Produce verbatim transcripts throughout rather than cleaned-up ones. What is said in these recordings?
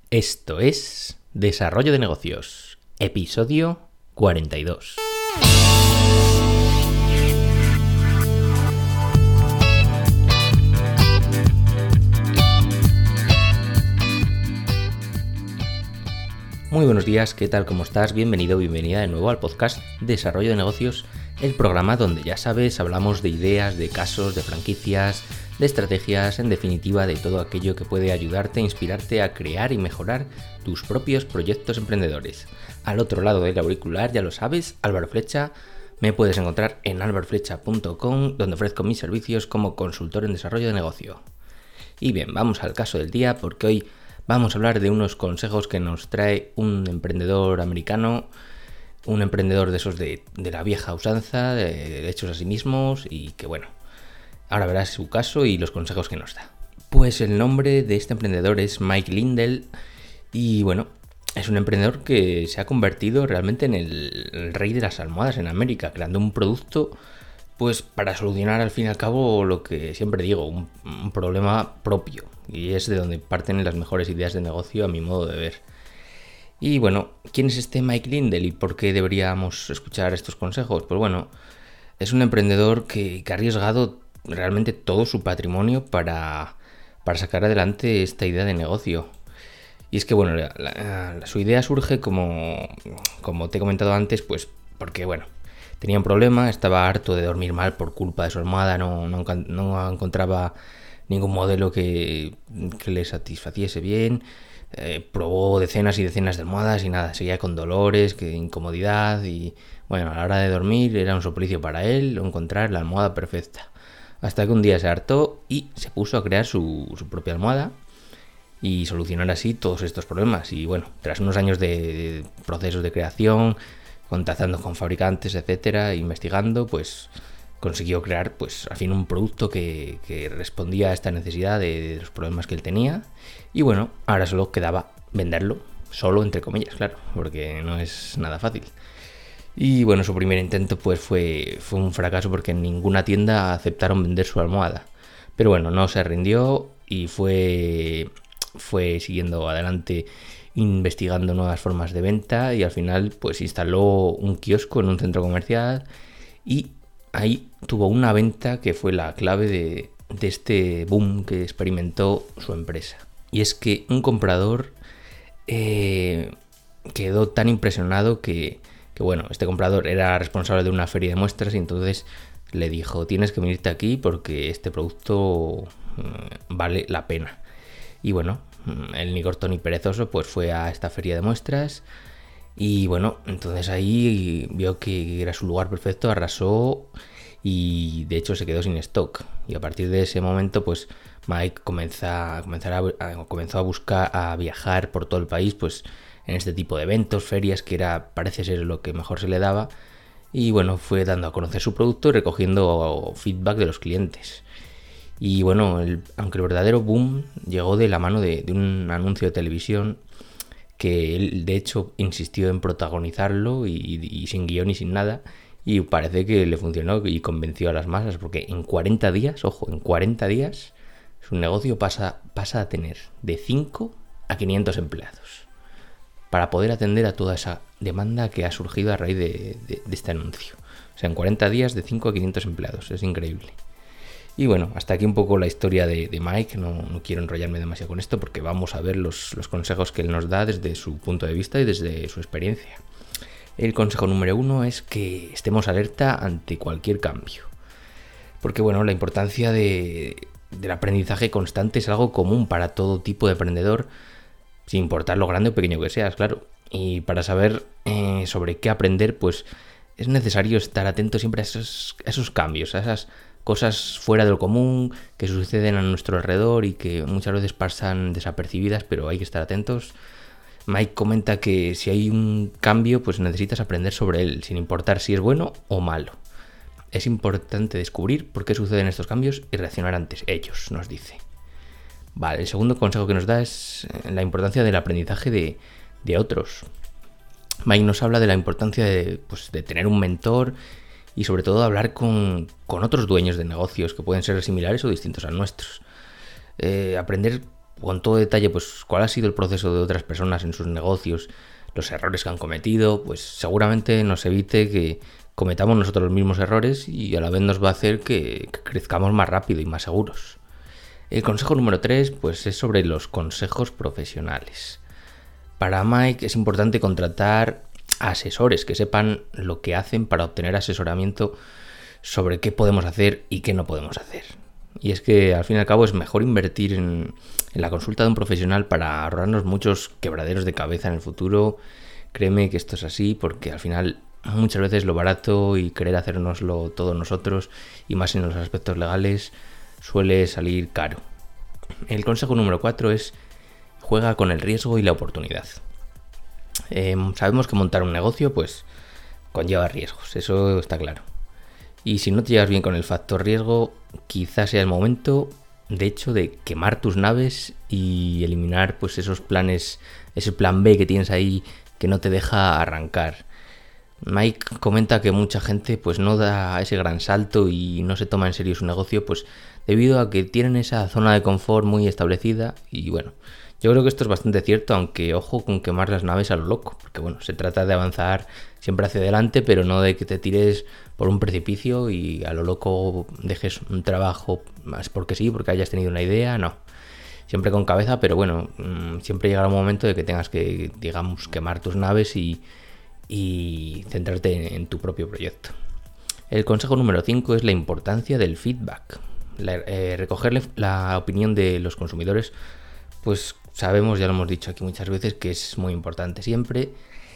Esto es Desarrollo de Negocios, episodio cuarenta y dos. Muy buenos días, ¿qué tal? ¿Cómo estás? Bienvenido, bienvenida de nuevo al podcast Desarrollo de Negocios, el programa donde, ya sabes, hablamos de ideas, de casos, de franquicias, de estrategias, en definitiva de todo aquello que puede ayudarte e inspirarte a crear y mejorar tus propios proyectos emprendedores. Al otro lado del auricular, ya lo sabes, Álvaro Flecha. Me puedes encontrar en álvaro flecha punto com, donde ofrezco mis servicios como consultor en desarrollo de negocio. Y bien, vamos al caso del día, porque hoy vamos a hablar de unos consejos que nos trae un emprendedor americano, un emprendedor de esos de, de la vieja usanza, de, de hechos a sí mismos, y que bueno, ahora verás su caso y los consejos que nos da. Pues el nombre de este emprendedor es Mike Lindell y bueno, es un emprendedor que se ha convertido realmente en el, el rey de las almohadas en América, creando un producto pues para solucionar al fin y al cabo lo que siempre digo, un, un problema propio, y es de donde parten las mejores ideas de negocio a mi modo de ver. Y bueno, ¿quién es este Mike Lindell y por qué deberíamos escuchar estos consejos? Pues bueno, es un emprendedor que, que ha arriesgado realmente todo su patrimonio para, para sacar adelante esta idea de negocio. Y es que bueno, la, la, la, su idea surge como, como te he comentado antes, pues porque bueno, tenía un problema, estaba harto de dormir mal por culpa de su almohada, no, no, no encontraba ningún modelo que, que le satisfaciese bien, eh, probó decenas y decenas de almohadas y nada, seguía con dolores, que incomodidad y bueno, a la hora de dormir era un suplicio para él encontrar la almohada perfecta. Hasta que un día se hartó y se puso a crear su, su propia almohada y solucionar así todos estos problemas. Y bueno, tras unos años de, de procesos de creación, contactando con fabricantes, etcétera, investigando, pues consiguió crear pues al fin un producto que, que respondía a esta necesidad de, de los problemas que él tenía. Y bueno, ahora solo quedaba venderlo, solo entre comillas, claro, porque no es nada fácil. Y bueno, su primer intento pues fue, fue un fracaso porque en ninguna tienda aceptaron vender su almohada. Pero bueno, no se rindió y fue, fue siguiendo adelante, investigando nuevas formas de venta y al final pues instaló un kiosco en un centro comercial y ahí tuvo una venta que fue la clave de, de este boom que experimentó su empresa. Y es que un comprador eh, quedó tan impresionado que que bueno, este comprador era responsable de una feria de muestras y entonces le dijo, tienes que venirte aquí porque este producto mmm, vale la pena. Y bueno, el ni corto ni perezoso pues fue a esta feria de muestras y bueno, entonces ahí vio que era su lugar perfecto, arrasó y de hecho se quedó sin stock. Y a partir de ese momento pues Mike comenzó, comenzó, a, comenzó a buscar, a viajar por todo el país pues en este tipo de eventos, ferias, que era parece ser lo que mejor se le daba. Y bueno, fue dando a conocer su producto y recogiendo feedback de los clientes. Y bueno, el, aunque el verdadero boom llegó de la mano de, de un anuncio de televisión que él de hecho insistió en protagonizarlo y, y sin guión y sin nada. Y parece que le funcionó y convenció a las masas porque en cuarenta días, ojo, en cuarenta días, su negocio pasa, pasa a tener de cinco a quinientos empleados, para poder atender a toda esa demanda que ha surgido a raíz de, de, de este anuncio. O sea, en cuarenta días de cinco a quinientos empleados, es increíble. Y bueno, hasta aquí un poco la historia de, de Mike, no, no quiero enrollarme demasiado con esto porque vamos a ver los, los consejos que él nos da desde su punto de vista y desde su experiencia. El consejo número uno es que estemos alerta ante cualquier cambio. Porque bueno, la importancia de, del aprendizaje constante es algo común para todo tipo de emprendedor, sin importar lo grande o pequeño que seas, claro. Y para saber eh, sobre qué aprender, pues es necesario estar atento siempre a esos, a esos cambios, a esas cosas fuera de lo común que suceden a nuestro alrededor y que muchas veces pasan desapercibidas, pero hay que estar atentos. Mike comenta que si hay un cambio, pues necesitas aprender sobre él, sin importar si es bueno o malo. Es importante descubrir por qué suceden estos cambios y reaccionar ante ellos, nos dice. Vale, el segundo consejo que nos da es la importancia del aprendizaje de, de otros. Mike nos habla de la importancia de, pues, de tener un mentor y sobre todo hablar con, con otros dueños de negocios que pueden ser similares o distintos a nuestros. Eh, aprender con todo detalle pues cuál ha sido el proceso de otras personas en sus negocios, los errores que han cometido, pues seguramente nos evite que cometamos nosotros los mismos errores y a la vez nos va a hacer que, que crezcamos más rápido y más seguros. El consejo número tres pues es sobre los consejos profesionales. Para Mike es importante contratar asesores que sepan lo que hacen para obtener asesoramiento sobre qué podemos hacer y qué no podemos hacer. Y es que al fin y al cabo es mejor invertir en, en la consulta de un profesional para ahorrarnos muchos quebraderos de cabeza en el futuro. Créeme que esto es así porque al final muchas veces lo barato y querer hacérnoslo todos nosotros, y más en los aspectos legales, suele salir caro. El consejo número cuatro es: juega con el riesgo y la oportunidad. Eh, sabemos que montar un negocio pues conlleva riesgos, eso está claro. Y si no te llevas bien con el factor riesgo, quizás sea el momento, de hecho, de quemar tus naves y eliminar pues esos planes, ese plan B que tienes ahí que no te deja arrancar. Mike comenta que mucha gente pues no da ese gran salto y no se toma en serio su negocio pues debido a que tienen esa zona de confort muy establecida. Y bueno, yo creo que esto es bastante cierto, aunque ojo con quemar las naves a lo loco, porque bueno, se trata de avanzar siempre hacia adelante, pero no de que te tires por un precipicio y a lo loco dejes un trabajo más porque sí, porque hayas tenido una idea, no. Siempre con cabeza, pero bueno, siempre llegará un momento de que tengas que, digamos, quemar tus naves y, y centrarte en, en tu propio proyecto. El consejo número cinco es la importancia del feedback. La, eh, recogerle la opinión de los consumidores, pues sabemos, ya lo hemos dicho aquí muchas veces, que es muy importante siempre,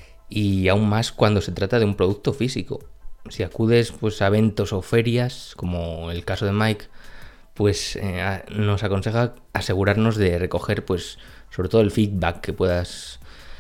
y aún más cuando se trata de un producto físico. Si acudes pues a eventos o ferias, como el caso de Mike, pues eh, nos aconseja asegurarnos de recoger pues sobre todo el feedback que puedas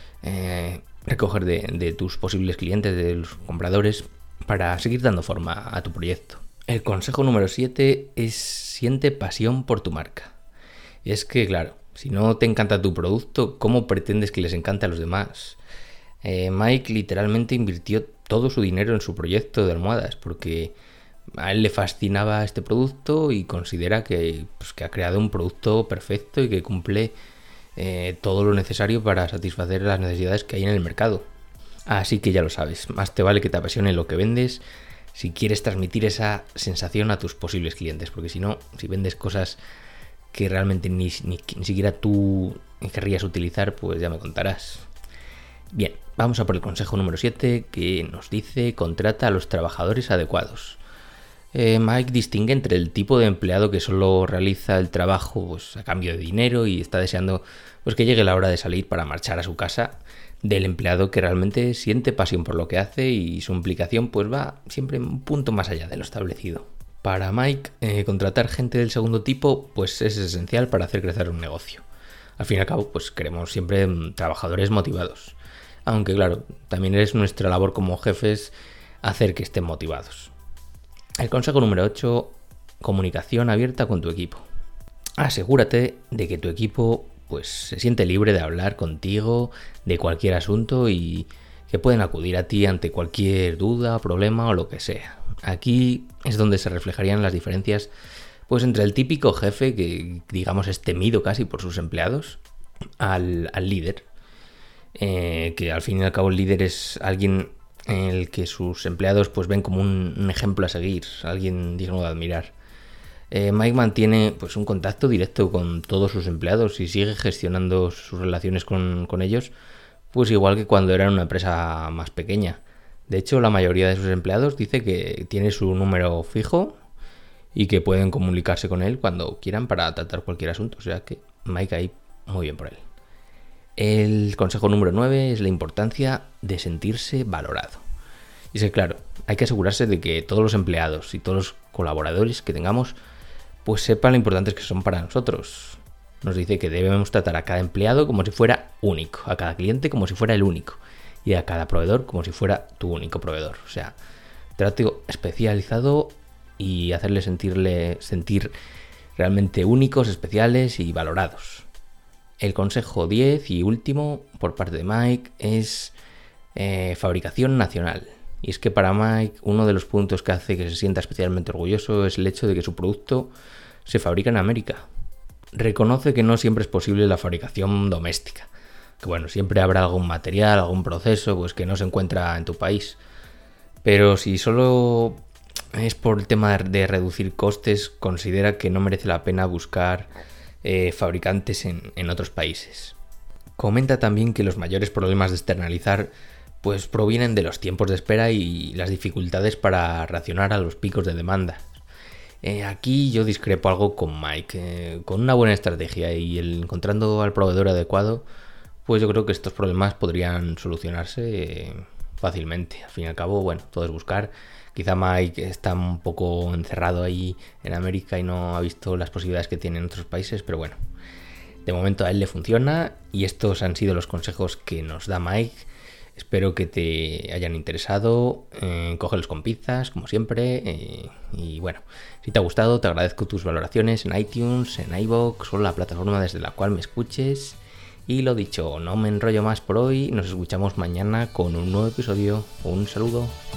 eh, recoger de, de tus posibles clientes, de los compradores, para seguir dando forma a tu proyecto. El consejo número siete es: siente pasión por tu marca. Y es que claro, si no te encanta tu producto, ¿cómo pretendes que les encante a los demás? Eh, Mike literalmente invirtió todo su dinero en su proyecto de almohadas porque a él le fascinaba este producto y considera que, pues, que ha creado un producto perfecto y que cumple eh, todo lo necesario para satisfacer las necesidades que hay en el mercado. Así que ya lo sabes, más te vale que te apasione lo que vendes si quieres transmitir esa sensación a tus posibles clientes, porque si no, si vendes cosas que realmente ni, ni, ni siquiera tú querrías utilizar, pues ya me contarás. Bien, vamos a por el consejo número siete, que nos dice: contrata a los trabajadores adecuados. Eh, Mike distingue entre el tipo de empleado que solo realiza el trabajo pues, a cambio de dinero y está deseando pues, que llegue la hora de salir para marchar a su casa, del empleado que realmente siente pasión por lo que hace y su implicación pues, va siempre un punto más allá de lo establecido. Para Mike, eh, contratar gente del segundo tipo pues, es esencial para hacer crecer un negocio. Al fin y al cabo, pues queremos siempre trabajadores motivados. Aunque claro, también es nuestra labor como jefes hacer que estén motivados. El consejo número ocho, comunicación abierta con tu equipo. Asegúrate de que tu equipo pues, se siente libre de hablar contigo de cualquier asunto y que pueden acudir a ti ante cualquier duda, problema o lo que sea. Aquí es donde se reflejarían las diferencias pues, entre el típico jefe que digamos es temido casi por sus empleados al, al líder. Eh, que al fin y al cabo el líder es alguien en el que sus empleados pues ven como un, un ejemplo a seguir, alguien digno de admirar. Eh, Mike mantiene pues un contacto directo con todos sus empleados y sigue gestionando sus relaciones con, con ellos, pues igual que cuando era una empresa más pequeña. De hecho, la mayoría de sus empleados dice que tiene su número fijo y que pueden comunicarse con él cuando quieran para tratar cualquier asunto, o sea que Mike ahí muy bien por él. El consejo número nueve es la importancia de sentirse valorado. Y es que, claro, hay que asegurarse de que todos los empleados y todos los colaboradores que tengamos pues sepan lo importantes que son para nosotros. Nos dice que debemos tratar a cada empleado como si fuera único, a cada cliente como si fuera el único y a cada proveedor como si fuera tu único proveedor. O sea, trato especializado y hacerle sentirle, sentir realmente únicos, especiales y valorados. El consejo diez y último por parte de Mike es eh, fabricación nacional. Y es que para Mike uno de los puntos que hace que se sienta especialmente orgulloso es el hecho de que su producto se fabrica en América. reconoce que no siempre es posible la fabricación doméstica. Que bueno, siempre habrá algún material, algún proceso pues que no se encuentra en tu país. Pero si solo es por el tema de reducir costes, considera que no merece la pena buscar eh, fabricantes en, en otros países. Comenta también que los mayores problemas de externalizar pues provienen de los tiempos de espera y las dificultades para reaccionar a los picos de demanda. Eh, aquí yo discrepo algo con Mike. Eh, con una buena estrategia y el, encontrando al proveedor adecuado, pues yo creo que estos problemas podrían solucionarse eh, fácilmente. Al fin y al cabo, bueno, todo es buscar. Quizá Mike está un poco encerrado ahí en América y no ha visto las posibilidades que tiene en otros países, pero bueno, de momento a él le funciona y estos han sido los consejos que nos da Mike. Espero que te hayan interesado, eh, cógelos con pinzas, como siempre, eh, y bueno, si te ha gustado te agradezco tus valoraciones en iTunes, en iVoox o la plataforma desde la cual me escuches. Y lo dicho, no me enrollo más por hoy, nos escuchamos mañana con un nuevo episodio. Un saludo.